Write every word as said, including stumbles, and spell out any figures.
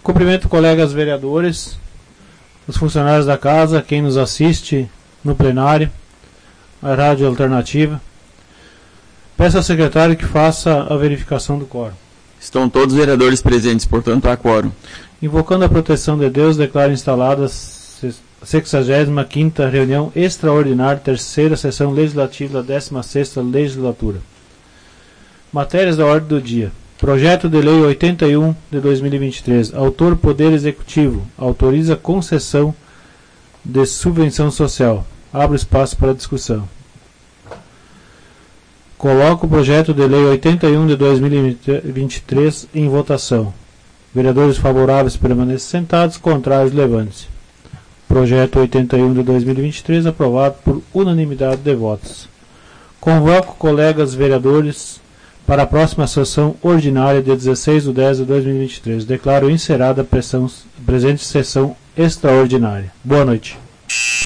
Cumprimento colegas vereadores, os funcionários da casa, quem nos assiste no plenário, a Rádio Alternativa. Peço ao secretário que faça a verificação do quórum. Estão todos os vereadores presentes, portanto há quórum. Invocando a proteção de Deus, declaro instalada a sexagésima quinta reunião extraordinária, terceira sessão legislativa da décima sexta legislatura. Matérias da ordem do dia. Projeto de Lei oitenta e um de dois mil e vinte e três. Autor Poder Executivo. Autoriza concessão de subvenção social. Abro espaço para discussão. Coloco o projeto de Lei oitenta e um de dois mil e vinte e três em votação. Vereadores favoráveis permaneçam sentados, contrários levante-se. Projeto oitenta e um de dois mil e vinte e três aprovado por unanimidade de votos. Convoco colegas vereadores para a próxima sessão ordinária de dezesseis de dez de dois mil e vinte e três. Declaro encerrada a presente sessão extraordinária. Boa noite.